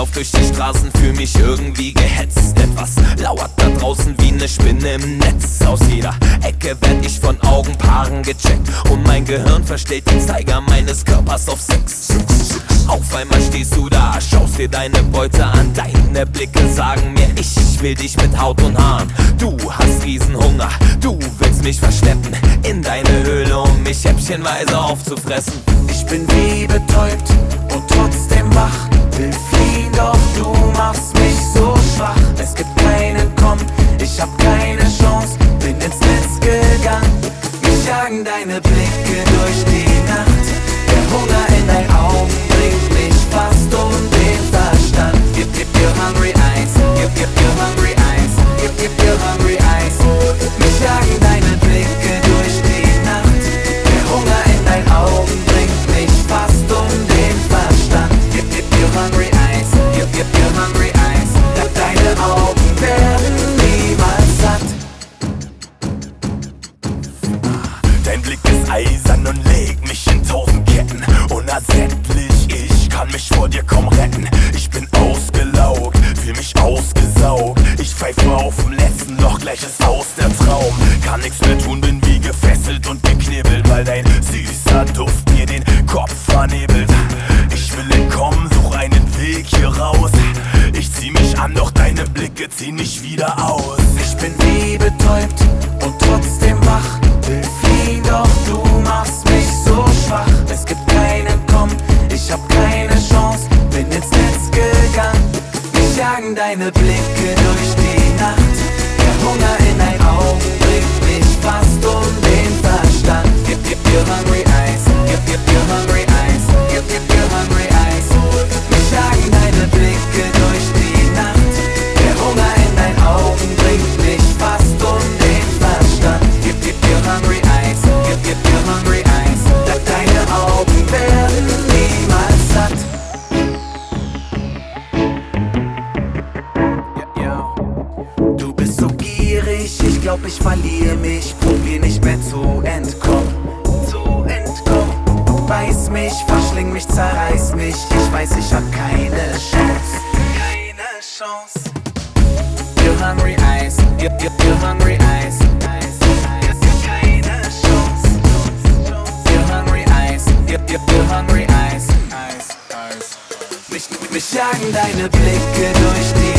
lauf durch die Straßen, fühl mich irgendwie gehetzt. Etwas lauert da draußen wie ne Spinne im Netz. Aus jeder Ecke werd ich von Augenpaaren gecheckt und mein Gehirn verstellt den Zeiger meines Körpers auf Sex. Auf einmal stehst du da, schaust dir deine Beute an. Deine Blicke sagen mir, ich will dich mit Haut und Haaren. Du hast Riesenhunger, du willst mich verschleppen in deine Höhle, um mich häppchenweise aufzufressen. Ich bin wie betäubt und trotzdem wach, will fliehen, doch du machst mich so schwach. Es gibt keinen Komm, ich hab keine Chance, bin ins Netz gegangen. Mich jagen deine Blicke durch die Nacht, der Hunger in deinen Augen bringt mich fast um den Verstand. Gib your hungry eyes, gib your hungry eyes, gib your hungry eyes. Mich jagen deine Blicke durch die Nacht, der Hunger in deinen Augen bringt mich fast um den Verstand. Gib your hungry eyes, gib your hungry eyes. Deine Augen werden niemals satt. Dein Blick ist eisern und legt mich in 1000 Ketten. Unersättlich, ich kann mich vor dir kaum retten. Ich bin ausgelaugt, fühl mich ausgesaugt. Ich pfeife auf dem letzten Loch, gleich ist aus der Traum. Kann nichts mehr tun, bin wie gefesselt und geknibbelt, weil dein süßer Duft mir den Kopf vernebelt. Ich will entkommen, such einen Weg hier raus. Ich zieh mich an, doch deine Blicke ziehen mich wieder aus. Ich bin wie betäubt und trotzdem wach, will fliehen, doch du machst mich so schwach. Es gibt keinen Komm, ich hab keine Chance, bin ins Netz gegangen. Mich jagen deine Blicke durch die Nacht, der Hunger in deinen Augen bringt mich fast um den Verstand. Gib your hungry eyes, gib your hungry eyes, gib your hungry eyes. Mich jagen deine Blicke durch die Nacht, der Hunger in deinen Augen bringt mich fast um den Verstand. Gib your hungry eyes, gib your hungry eyes. Deine Augen werden niemals satt. Du bist so gierig, ich glaub ich verliere mich. Probier nicht mehr zu entkommen. Du beiß mich, verschling mich, zerreiß mich. Ich weiß, ich hab keine Chance. Your hungry eyes, your hungry eyes. Keine Chance. Your hungry eyes, your hungry eyes. Mich jagen deine Blicke durch die